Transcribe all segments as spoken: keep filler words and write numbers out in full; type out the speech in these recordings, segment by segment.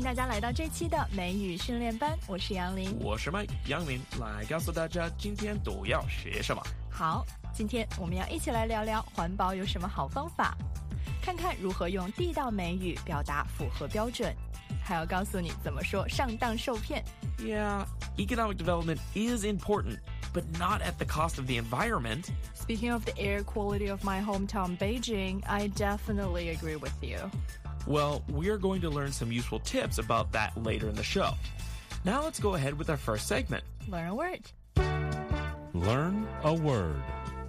大家来到这期的美语训练班，我是杨林， 我是 Mike 杨林，来告诉大家今天都要学什么。 好，今天我们要一起来聊聊环保有什么好方法，看看如何用地道美语表达符合标准，还要告诉你怎么说上当受骗。 Yeah, economic development is important, but not at the cost of the environment. Speaking of the air quality of my hometown Beijing, I definitely agree with you. Well, we're going to learn some useful tips about that later in the show. Now let's go ahead with our first segment. Learn a word. Learn a word.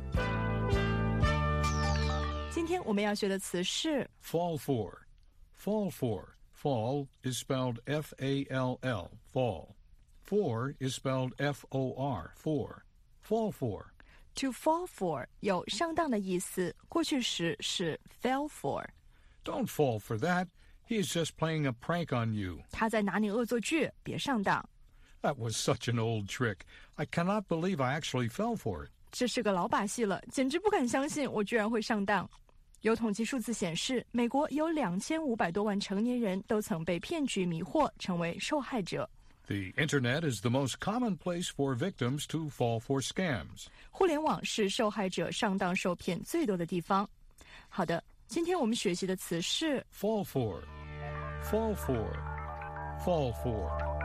今天我们要学的词是 Fall for. Fall for. Fall is spelled F A L L, fall. For is spelled F O R, for. Fall for. To fall for 有上当的意思，过去时是 fell for. Don't fall for that. He is just playing a prank on you. 他在拿你恶作剧，别上当。 That was such an old trick. I cannot believe I actually fell for it. 这是个老把戏了，简直不敢相信我居然会上当。有统计数字显示，美国有两千五百多万成年人都曾被骗局迷惑，成为受害者。 The internet is the most common place for victims to fall for scams. 互联网是受害者上当受骗最多的地方。好的，今天我们学习的词是 Fall for. Fall for. Fall for.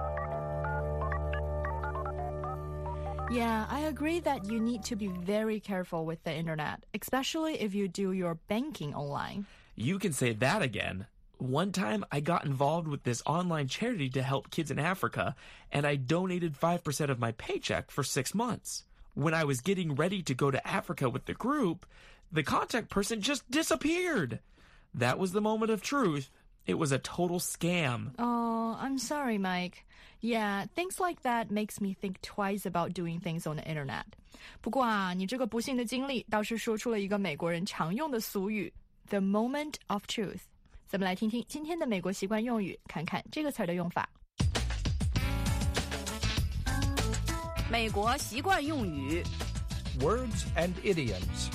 Yeah, I agree that you need to be very careful with the internet, especially if you do your banking online. You can say that again. One time I got involved with this online charity to help kids in Africa, and I donated five percent of my paycheck for six months. When I was getting ready to go to Africa with the group, the contact person just disappeared. That was the moment of truth. It was a total scam. Oh, I'm sorry, Mike. Yeah, things like that makes me think twice about doing things on the internet. 不过啊，你这个不幸的经历倒是说出了一个美国人常用的俗语 The moment of truth. 咱们来听听今天的美国习惯用语，看看这个词儿的用法。 美国习惯用语 Words and idioms.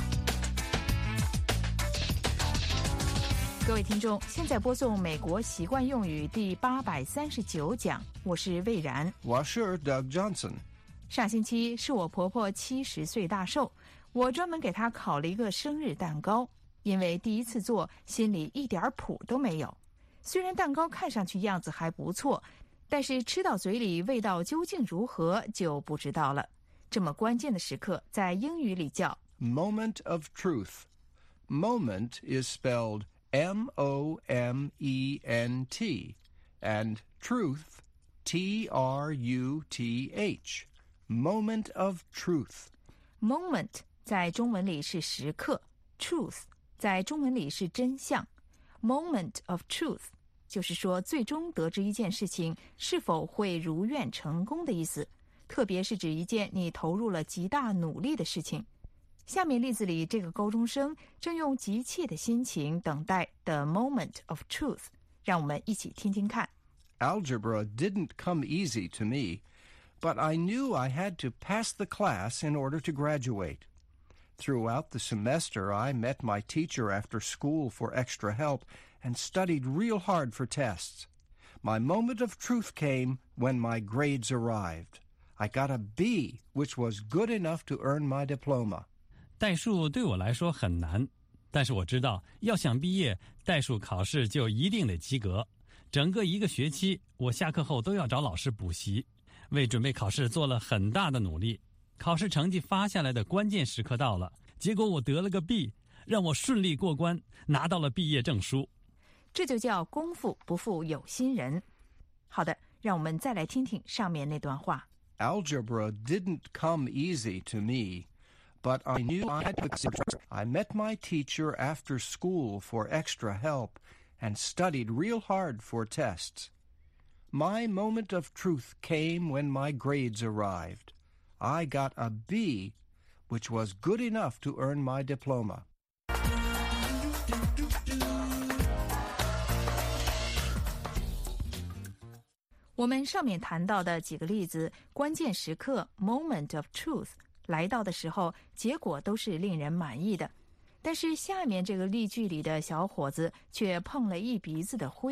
各位听众，现在播送美国习惯用语第八百三十九讲，我是魏然。 我是 Doug Johnson. 上星期是我婆婆七十岁大寿，我专门给她烤了一个生日蛋糕，因为第一次做，心里一点谱都没有。虽然蛋糕看上去样子还不错，但是吃到嘴里味道究竟如何就不知道了。这么关键的时刻，在英语里叫 Moment of truth. Moment is spelled M O M E N T, and truth, T R U T H. Moment of truth. Moment 在中文里是时刻， truth 在中文里是真相。Moment of truth 就是说最终得知一件事情是否会如愿成功的意思，特别是指一件你投入了极大努力的事情。下面例子里，这个高中生正用急切的心情等待 the moment of truth， 让我们一起听听看。 Algebra didn't come easy to me, but I knew I had to pass the class in order to graduate. Throughout the semester, I met my teacher after school for extra help and studied real hard for tests. My moment of truth came when my grades arrived. I got a B, which was good enough to earn my diploma. 代数对我来说很难，但是我知道要想毕业，代数考试就一定得及格。整个一个学期，我下课后都要找老师补习，为准备考试做了很大的努力。考试成绩发下来的关键时刻到了，结果我得了个 B， 让我顺利过关，拿到了毕业证书。 这就叫功夫不负有心人。好的，让我们再来听听上面那段话。 Algebra didn't come easy to me, but I knew I had to. I met my teacher after school for extra help and studied real hard for tests. My moment of truth came when my grades arrived. I got a B, which was good enough to earn my diploma. 我们上面谈到的几个例子，关键时刻 moment of truth 来到的时候，结果都是令人满意的。但是下面这个例句里的小伙子却碰了一鼻子的灰，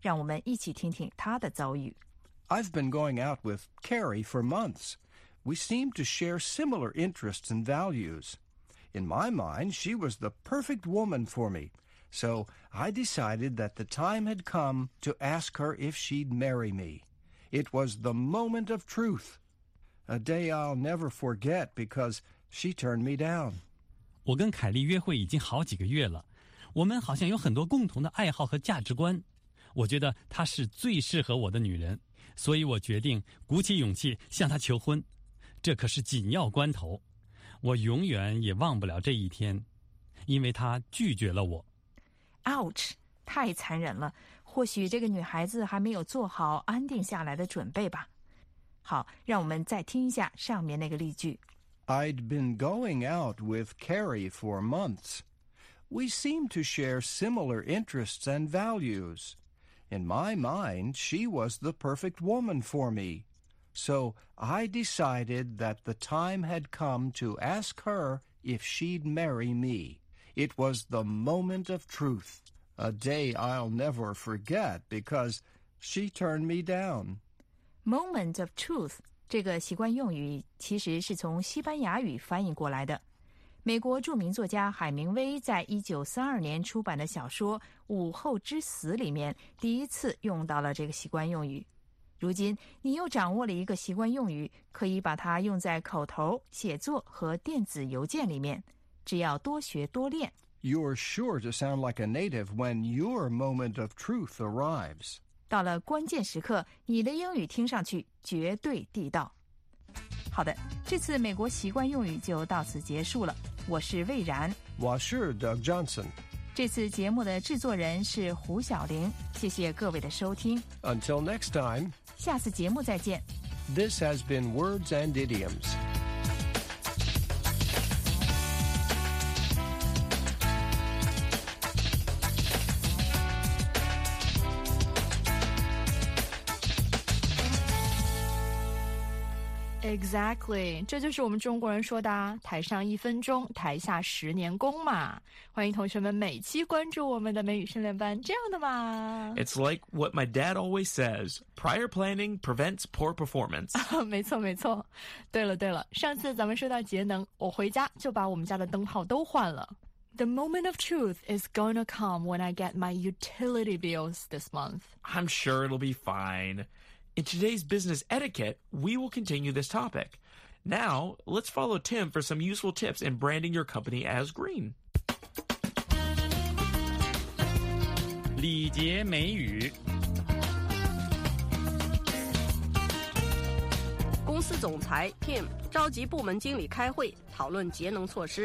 让我们一起听听他的遭遇。 I've been going out with Carrie for months. We seem to share similar interests and values. In my mind, she was the perfect woman for me, so I decided that the time had come to ask her if she'd marry me. It was the moment of truth, a day I'll never forget because she turned me down. 我跟凯莉约会已经好几个月了，我们好像有很多共同的爱好和价值观。我觉得她是最适合我的女人，所以我决定鼓起勇气向她求婚。这可是紧要关头，我永远也忘不了这一天，因为她拒绝了我。 Ouch， 太残忍了。或许这个女孩子还没有做好安定下来的准备吧。好，让我们再听一下上面那个例句。 I'd been going out with Carrie for months. We seemed to share similar interests and values. In my mind, she was the perfect woman for me. So I decided that the time had come to ask her if she'd marry me. It was the moment of truth, a day I'll never forget because she turned me down. Moment of truth 这个习惯用语其实是从西班牙语翻译过来的。美国著名作家海明威在一九三二年出版的小说《午后之死》里面第一次用到了这个习惯用语。如今你又掌握了一个习惯用语，可以把它用在口头、写作和电子邮件里面，只要多学多练。 You're sure to sound like a native when your moment of truth arrives. 到了关键时刻，你的英语听上去绝对地道。好的，这次美国习惯用语就到此结束了。我是魏然， 我是 Doug Johnson. 这次节目的制作人是胡小玲，谢谢各位的收听。 Until next time, 下次节目再见。 this has been Words and Idioms. Exactly， 这就是我们中国人说的台上一分钟，台下十年功嘛。欢迎同学们每期关注我们的美语训练班，这样的嘛。 It's like what my dad always says, prior planning prevents poor performance. 没错没错。对了对了，上次咱们说到节能，我回家就把我们家的灯泡都换了。The moment of truth is going to come when I get my utility bills this month. I'm sure it'll be fine. In today's business etiquette, we will continue this topic. Now, let's follow Tim for some useful tips in branding your company as green. 礼节美语。 公司总裁 Tim 召集部门经理开会，讨论节能措施。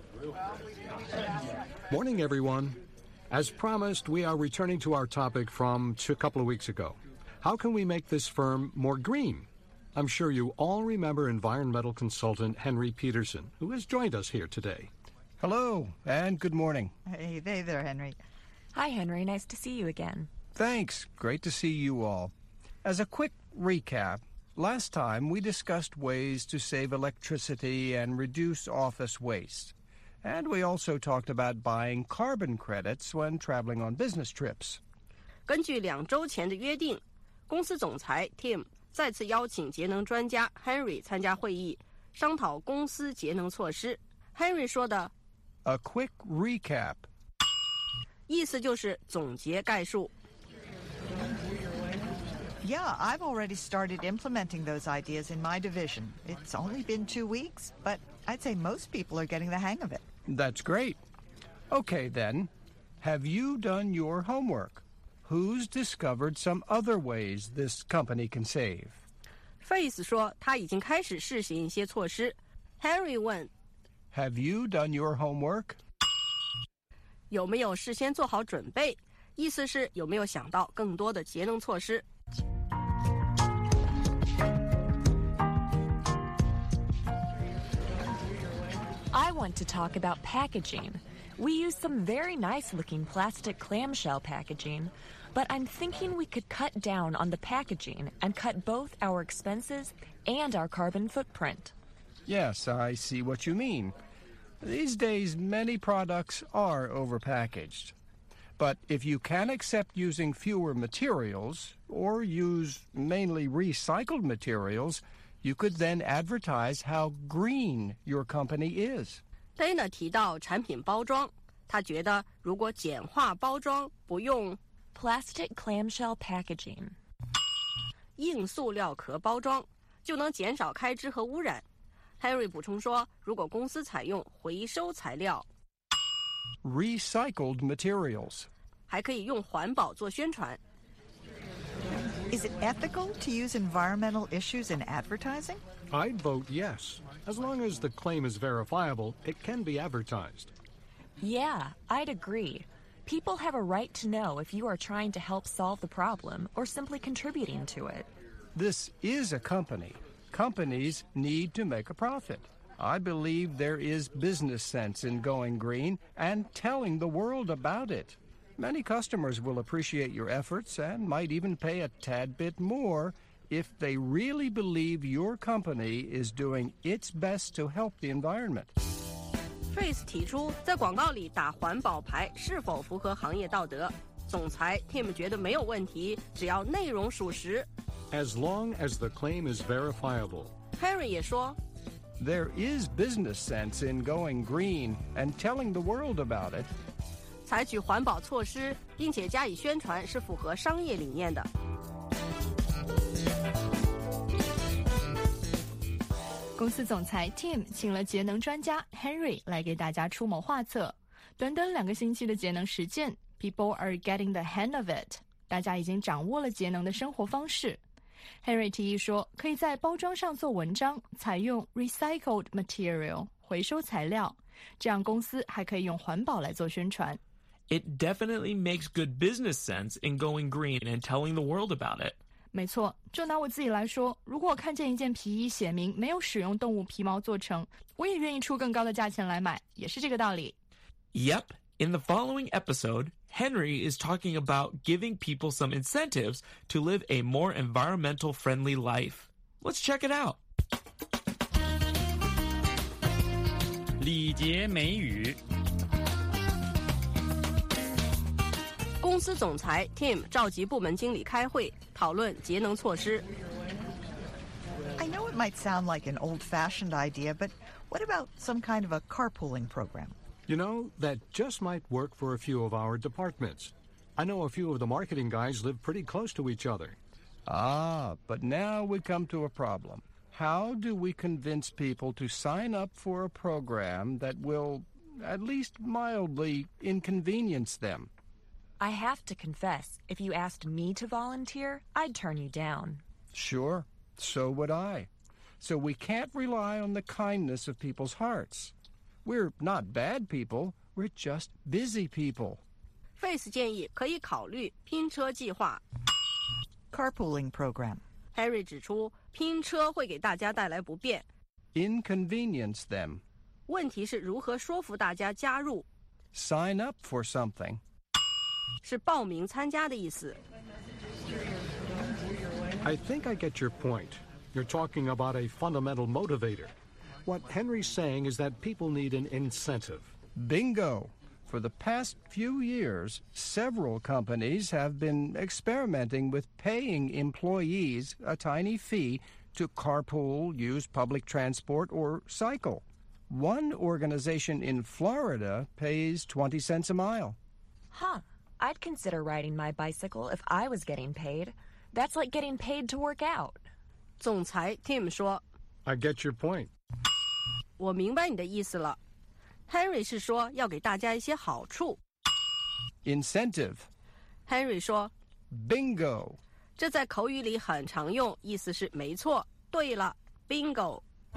Morning, everyone. As promised, we are returning to our topic from a couple of weeks ago. How can we make this firm more green? I'm sure you all remember environmental consultant Henry Peterson, who has joined us here today. Hello, and good morning. Hey, hey there, Henry. Hi, Henry. Nice to see you again. Thanks. Great to see you all. As a quick recap, last time we discussed ways to save electricity and reduce office waste. And we also talked about buying carbon credits when traveling on business trips. 根据两周前的约定，公司总裁 Tim 再次邀请节能专家 Henry 参加会议，商讨公司节能措施。Henry 说的 A quick recap 意思就是总结概述。 Yeah, I've already started implementing those ideas in my division. It's only been two weeks, but I'd say most people are getting the hang of it. That's great. Okay, then. Have you done your homework? Who's discovered some other ways this company can save? Face 说他已经开始试行一些措施。Henry 问 Have you done your homework? 有没有事先做好准备，意思是有没有想到更多的节能措施。 I want to talk about packaging. We use some very nice-looking plastic clamshell packaging, but I'm thinking we could cut down on the packaging and cut both our expenses and our carbon footprint. Yes, I see what you mean. These days, many products are overpackaged. But if you can accept using fewer materials or use mainly recycled materials, you could then advertise how green your company is. Dana 提到产品包装，他觉得如果简化包装，不用 plastic clamshell packaging 硬塑料壳包装，就能减少开支和污染。Henry 补充说，如果公司采用回收材料 recycled materials, 还可以用环保做宣传。 Is it ethical to use environmental issues in advertising? I'd vote yes. As long as the claim is verifiable, it can be advertised. Yeah, I'd agree. People have a right to know if you are trying to help solve the problem or simply contributing to it. This is a company. Companies need to make a profit. I believe there is business sense in going green and telling the world about it. Many customers will appreciate your efforts and might even pay a tad bit more if they really believe your company is doing its best to help the environment. Face 提出，在广告里打环保牌是否符合行业道德？总裁 Tim 觉得没有问题，只要内容属实。 As long as the claim is verifiable. Henry 也说 There is business sense in going green and telling the world about it. 采取环保措施并且加以宣传是符合商业理念的。 公司总裁 Tim 请了节能专家 Henry 来给大家出谋划策。短短两个星期的节能实践 ，People are getting the hang of it， 大家已经掌握了节能的生活方式。Henry 提议说，可以在包装上做文章，采用 recycled material 回收材料，这样公司还可以用环保来做宣传。 It definitely makes good business sense in going green and telling the world about it. 没错，就拿我自己来说，如果我看见一件皮衣写明没有使用动物皮毛做成，我也愿意出更高的价钱来买，也是这个道理。 Yep, in the following episode, Henry is talking about giving people some incentives to live a more environmental friendly life. Let's check it out. 礼节美语。 公司总裁 Tim 召集部门经理开会，讨论节能措施。 I know it might sound like an old-fashioned idea, but what about some kind of a carpooling program? You know, that just might work for a few of our departments. I know a few of the marketing guys live pretty close to each other. Ah, but now we come to a problem. How do we convince people to sign up for a program that will at least mildly inconvenience them? I have to confess, if you asked me to volunteer, I'd turn you down. Sure, so would I. So we can't rely on the kindness of people's hearts. We're not bad people, we're just busy people. Face 建议可以考虑拼车计划。 Carpooling program. Henry 指出，拼车会给大家带来不便。 Inconvenience them. 问题是如何说服大家加入。 Sign up for something. 是报名参加的意思。 I think I get your point. You're talking about a fundamental motivator. What Henry's saying is that people need an incentive. Bingo! For the past few years, several companies have been experimenting with paying employees a tiny fee to carpool, use public transport, or cycle. One organization in Florida pays twenty cents a mile. Huh. I'd consider riding my bicycle if I was getting paid. That's like getting paid to work out. 总裁 Tim 说 I get your point. 我明白你的意思了。Henry 是说要给大家一些好处。 Incentive. Henry 说 Bingo. 这在口语里很常用，意思是没错，对了 Bingo。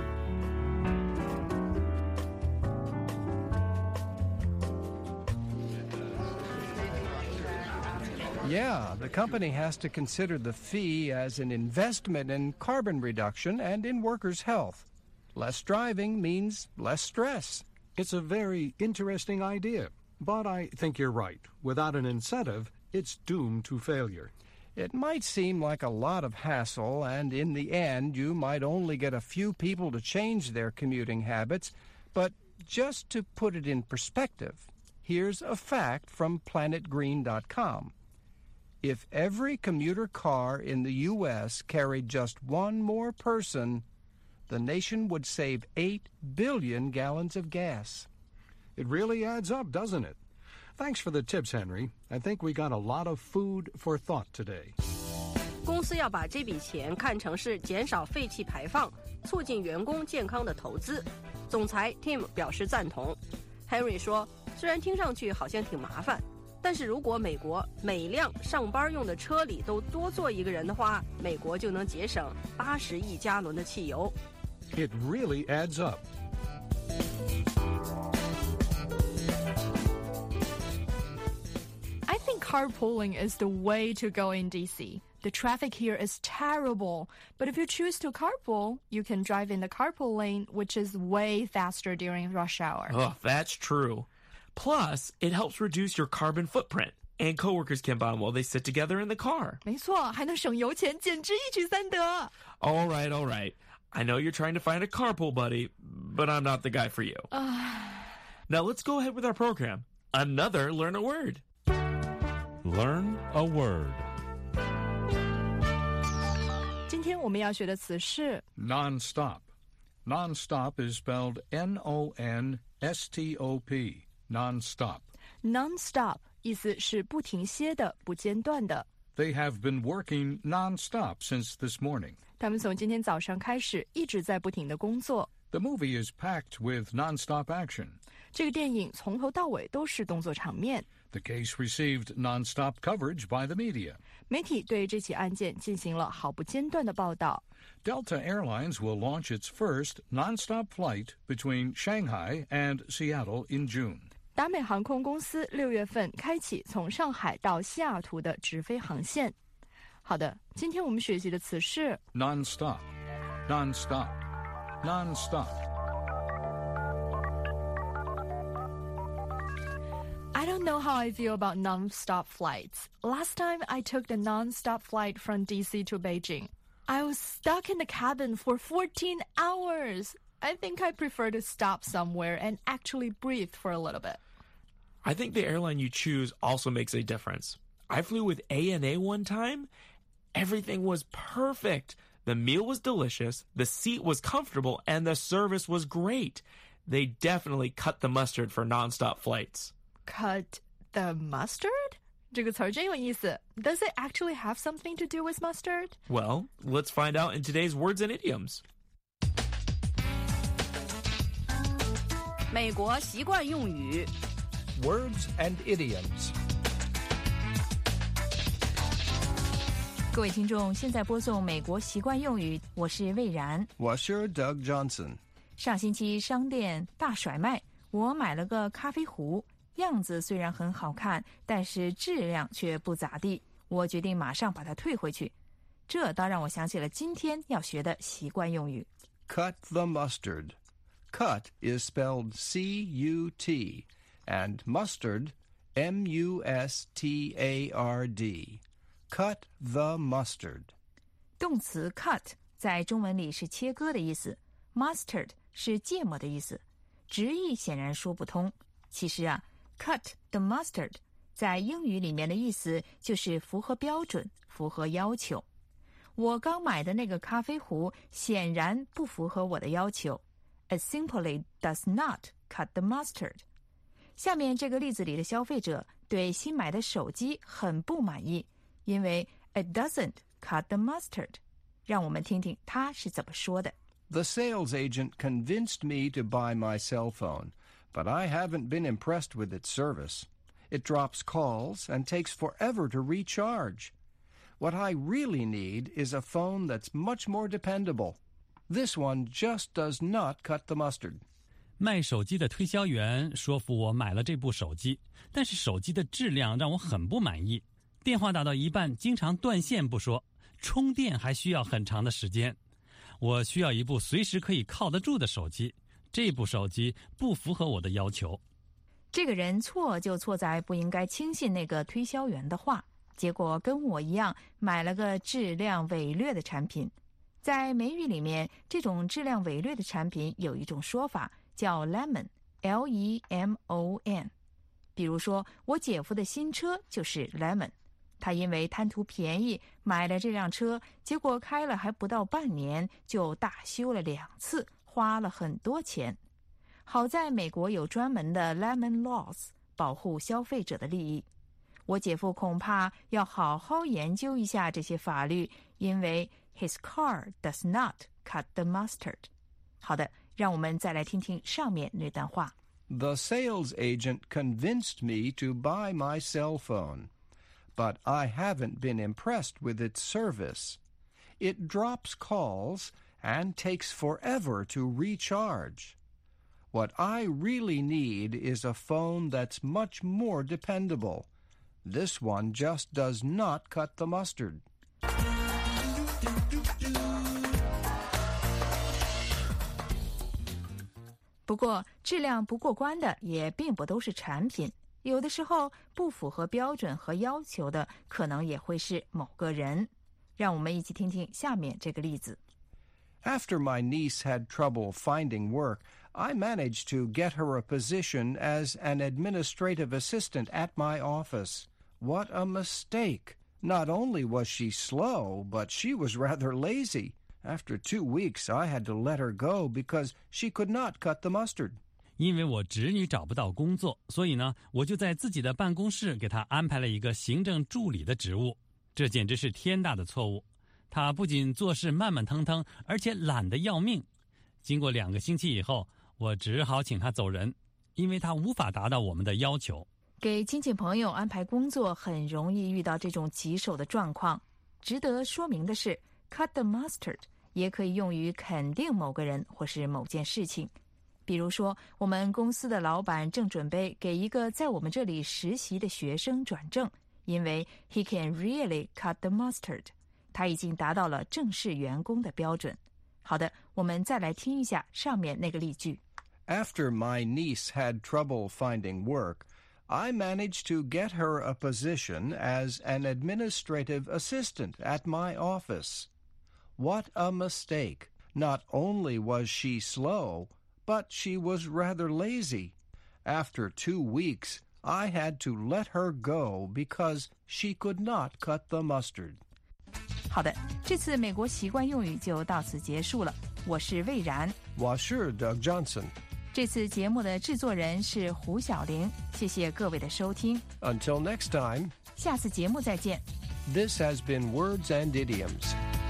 Yeah, the company has to consider the fee as an investment in carbon reduction and in workers' health. Less driving means less stress. It's a very interesting idea, but I think you're right. Without an incentive, it's doomed to failure. It might seem like a lot of hassle, and in the end, you might only get a few people to change their commuting habits, but just to put it in perspective, here's a fact from planet green dot com. If every commuter car in the U S carried just one more person, the nation would save eight billion gallons of gas. It really adds up, doesn't it? Thanks for the tips, Henry. I think we got a lot of food for thought today. 公司要把这笔钱看成是减少废气排放、促进员工健康的投资。总裁 Tim 表示赞同。Henry 说，虽然听上去好像挺麻烦，但是如果美国每辆上班用的车里都多坐一个人的话，美国就能节省八十亿加仑的汽油。 It really adds up. I think carpooling is the way to go in D C. The traffic here is terrible, but if you choose to carpool, you can drive in the carpool lane, which is way faster during rush hour. Oh, that's true. Plus, it helps reduce your carbon footprint, and coworkers can bond while they sit together in the car. 没错，还能省油钱，简直一举三得。 All right, all right. I know you're trying to find a carpool buddy, but I'm not the guy for you. Now let's go ahead with our program. Another Learn a Word. Learn a word. 今天我们要学的词是 Non-stop. Non-stop is spelled N O N S T O P. Non-stop. non-stop， 意思是不停歇的、不间断的。 They have been working non-stop since this morning. 他们从今天早上开始一直在不停的工作。 The movie is packed with non-stop action. 这个电影从头到尾都是动作场面。 The case received non-stop coverage by the media. 媒体对这起案件进行了毫不间断的报道。 Delta Airlines will launch its first non-stop flight between Shanghai and Seattle in June. 达美航空公司六月份开启从上海到西雅图的直飞航线。好的，今天我们学习的词是 Non-stop. Non-stop. Non-stop. I don't know how I feel about non-stop flights. Last time I took the non-stop flight from D C to Beijing, I was stuck in the cabin for fourteen hours. I think I prefer to stop somewhere and actually breathe for a little bit. I think the airline you choose also makes a difference. I flew with A N A one time. Everything was perfect. The meal was delicious, the seat was comfortable, and the service was great. They definitely cut the mustard for non-stop flights. Cut the mustard? 这个词儿真有意思。Does it actually have something to do with mustard? Well, let's find out in today's Words and Idioms. 美国习惯用语 Words and idioms. 各位听众，现在播送美国习惯用语，我是魏然。 我是 Doug Johnson. 上星期商店大甩卖，我买了个咖啡壶，样子虽然很好看，但是质量却不咋地。我决定马上把它退回去。这倒让我想起了今天要学的习惯用语。 Cut the mustard. Cut is spelled C U T, and mustard, M U S T A R D. Cut the mustard. 动词 cut 在中文里是切割的意思， mustard 是芥末的意思，直译显然说不通。其实啊 cut the mustard 在英语里面的意思就是符合标准，符合要求。我刚买的那个咖啡壶显然不符合我的要求。It simply does not cut the mustard. 下面这个例子里的消费者对新买的手机很不满意，因为 it doesn't cut the mustard. 让我们听听他是怎么说的。 The sales agent convinced me to buy my cell phone, but I haven't been impressed with its service. It drops calls and takes forever to recharge. What I really need is a phone that's much more dependable. This one just does not cut the mustard. 卖手机的推销员说服我买了这部手机，但是手机的质量让我很不满意。电话打到一半经常断线不说，充电还需要很长的时间。我需要一部随时可以靠得住的手机，这部手机不符合我的要求。 这个人错就错在不应该轻信那个推销员的话，结果跟我一样买了个质量伪劣的产品。在美语里面，这种质量伪劣的产品有一种说法叫 lemon, L E M O N. 比如说，我姐夫的新车就是 Lemon， 他因为贪图便宜买了这辆车，结果开了还不到半年就大修了两次，花了很多钱。好在美国有专门的 Lemon Laws 保护消费者的利益。我姐夫恐怕要好好研究一下这些法律，因为 his car does not cut the mustard。 好的，让我们再来听听上面那段话。 The sales agent convinced me to buy my cell phone, but I haven't been impressed with its service. It drops calls and takes forever to recharge.What I really need is a phone that's much more dependable. This one just does not cut the mustard. 不过，质量不过关的也并不都是产品，有的时候不符合标准和要求的，可能也会是某个人。让我们一起听听下面这个例子。 After my niece had trouble finding work,I managed to get her a position as an administrative assistant at my office. What a mistake! Not only was she slow, but she was rather lazy. After two weeks, I had to let her go because she could not cut the mustard. 因为我侄女找不到工作，所以呢，我就在自己的办公室给她安排了一个行政助理的职务。这简直是天大的错误。她不仅做事慢慢腾腾，而且懒得要命。经过两个星期以后，我只好请他走人，因为他无法达到我们的要求。 给亲戚朋友安排工作很容易遇到这种棘手的状况。值得说明的是 cut the mustard 也可以用于肯定某个人或是某件事情。比如说，我们公司的老板正准备给一个在我们这里实习的学生转正，因为 he can really cut the mustard， 他已经达到了正式员工的标准。好的，我们再来听一下上面那个例句。 After my niece had trouble finding work, I managed to get her a position as an administrative assistant at my office. What a mistake! Not only was she slow, but she was rather lazy. After two weeks, I had to let her go because she could not cut the mustard. 好的，这次美国习惯用语就到此结束了。我是魏然， 我是 Doug Johnson。 这次节目的制作人是胡小玲，谢谢各位的收听。 Until next time， 下次节目再见。 This has been Words and Idioms.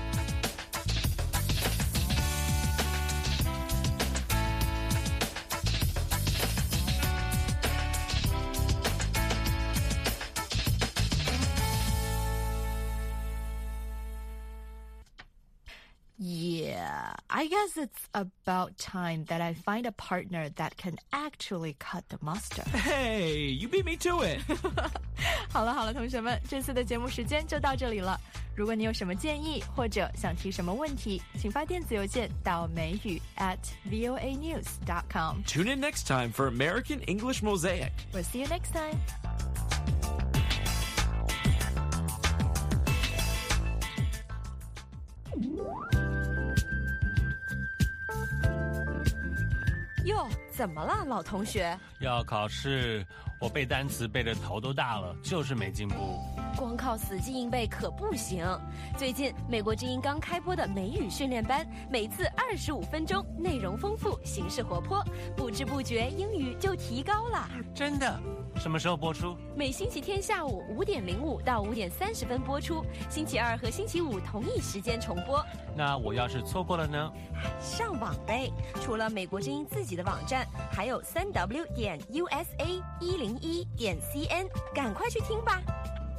Yeah, I guess it's about time that I find a partner that can actually cut the mustard. Hey, you beat me to it. 好了好了，同学们，这次的节目时间就到这里了。如果你有什么建议或者想提什么问题，请发电子邮件到美语 at voa news dot com. Tune in next time for American English Mosaic. We'll see you next time. 哟，怎么了，老同学？ 要考试，我背单词背得头都大了，就是没进步。 光靠死记硬背可不行。最近美国之音刚开播的美语训练班，每次二十五分钟，内容丰富，形式活泼，不知不觉英语就提高了。 真的？什么时候播出？ 每星期天下午五点零五到五点三十分播出，星期二和星期五同一时间重播。 那我要是错过了呢？ 上网呗！除了美国之音自己的网站，还有三 w 点 u s a 一零一点 c n， 赶快去听吧。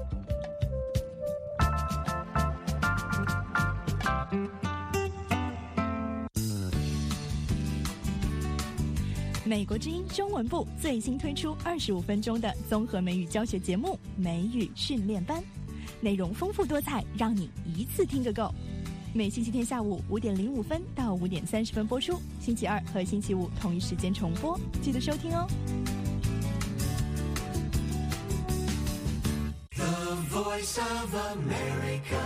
美国之音中文部最新推出二十五分钟的综合美语教学节目《美语训练班》，内容丰富多彩，让你一次听个够。每星期天下午五点零五分到五点三十分播出，星期二和星期五同一时间重播，记得收听哦。The Voice of America。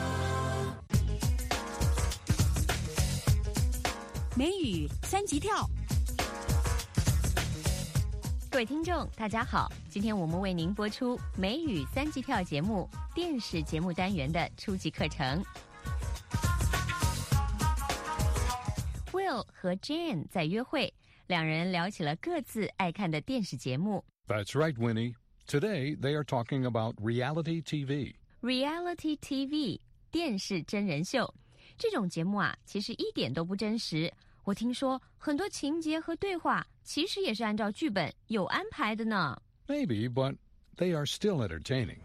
美语三级跳。 各位听众，大家好， 今天我们为您播出美语三级跳节目电视节目单元的初级课程。Will 和 Jane 在约会，两人聊起了各自爱看的电视节目。 That's right, Winnie. Today they are talking about reality T V. Reality T V 电视真人秀，这种节目啊，其实一点都不真实。我听说很多情节和对话其实也是按照剧本有安排的呢。 Maybe, but they are still entertaining.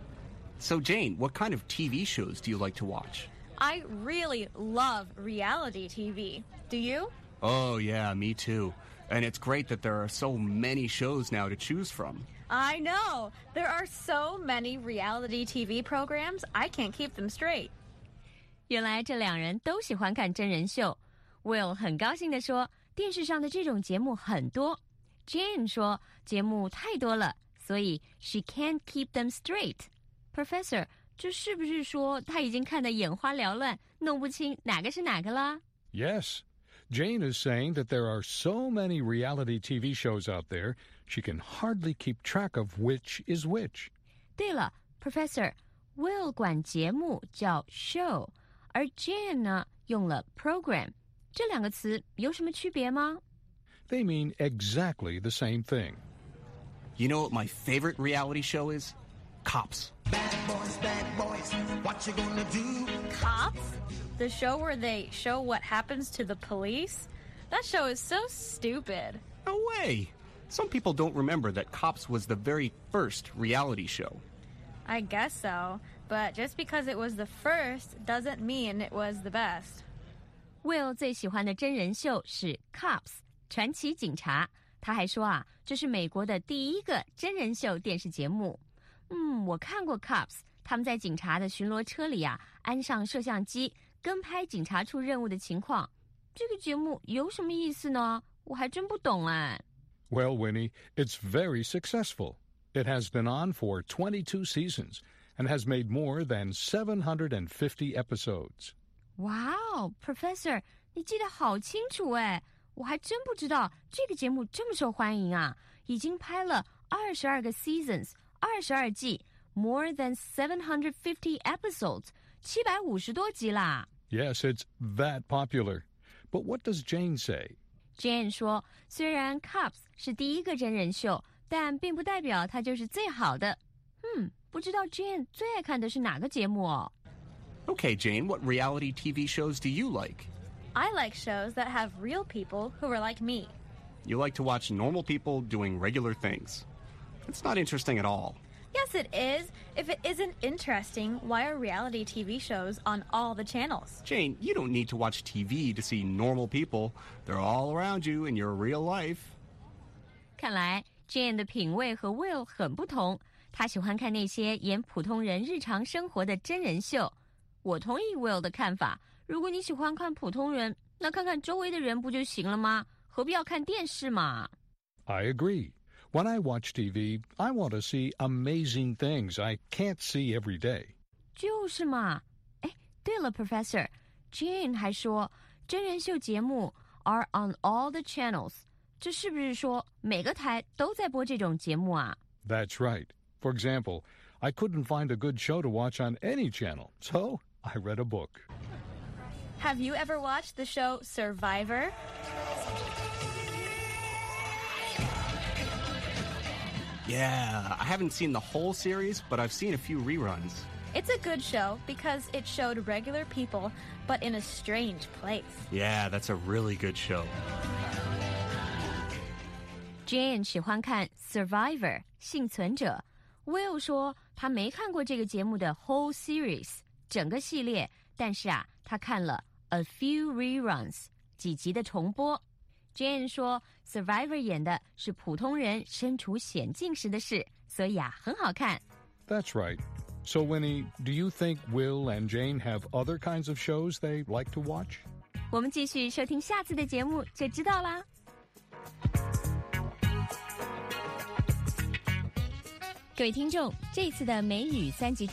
So, Jane, what kind of T V shows do you like to watch? I really love reality T V. Do you? Oh, yeah, me too. And it's great that there are so many shows now to choose from. I know. There are so many reality T V programs, I can't keep them straight. 原来这两人都喜欢看真人秀。Will 很高兴地说，电视上的这种节目很多。Jane 说，节目太多了，所以 she can't keep them straight. Professor, 这是不是说他已经看得眼花缭乱，弄不清哪个是哪个啦？ Yes. Jane is saying that there are so many reality T V shows out there, she can hardly keep track of which is which. 对了 Professor, Will 管节目叫 show, 而 Jane 呢用了 program. 这两个词有什么区别吗？ They mean exactly the same thing. You know what my favorite reality show is? Cops. Bad boys, bad boys, what you gonna do? Cops? The show where they show what happens to the police? That show is so stupid. No way! Some people don't remember that Cops was the very first reality show. I guess so, but just because it was the first doesn't mean it was the best. Will 最喜欢的真人秀是 Cops 传奇警察，他还说啊，这是美国的第一个真人秀电视节目。嗯，我看过 Cops， 他们在警察的巡逻车里啊，安上摄像机，跟拍警察处任务的情况。这个节目有什么意思呢？我还真不懂哎。 Well, Winnie, it's very successful. It has been on for twenty-two seasons and has made more than seven hundred fifty episodes. 哇哦 Professor, 你记得好清楚哎，我还真不知道这个节目这么受欢迎啊，已经拍了二十二个 seasons, 二十二季 more than seven hundred fifty episodes, 七百五十多集啦。 Yes, it's that popular. But what does Jane say? Jane 说，虽然 Cops 是第一个真人秀，但并不代表它就是最好的。嗯，不知道 Jane 最爱看的是哪个节目哦。 Okay, Jane, what reality T V shows do you like? I like shows that have real people who are like me. You like to watch normal people doing regular things. It's not interesting at all. Yes, it is. If it isn't interesting, why are reality T V shows on all the channels? Jane, you don't need to watch T V to see normal people. They're all around you in your real life. 看来 Jane 的品味和 Will 很不同，她喜欢看那些演普通人日常生活的真人秀。我同意 Will 的看法，如果你喜欢看普通人，那看看周围的人不就行了吗？何必要看电视嘛？ I agree. When I watch T V, I want to see amazing things I can't see every day. 就是嘛。哎，对了 Professor, Jane 还说真人秀节目 are on all the channels. 这是不是说每个台都在播这种节目啊？ That's right. For example, I couldn't find a good show to watch on any channel, so I read a book. Have you ever watched the show Survivor? Yeah, I haven't seen the whole series, but I've seen a few reruns. It's a good show because it showed regular people, but in a strange place. Yeah, that's a really good show. Jane 喜欢看 Survivor 幸存者。Will 说他没看过这个节目的 whole series 整个系列，但是啊，他看了 a few reruns 几集的重播。Jane 说 Survivor 演的是普通人身处险境时的事，所以啊，很好看。 That's right. So, Winnie, do you think Will and Jane have other kinds of shows they like to watch? 我们继续收听下次的节目就知道啦。各位听众，这次的美语三级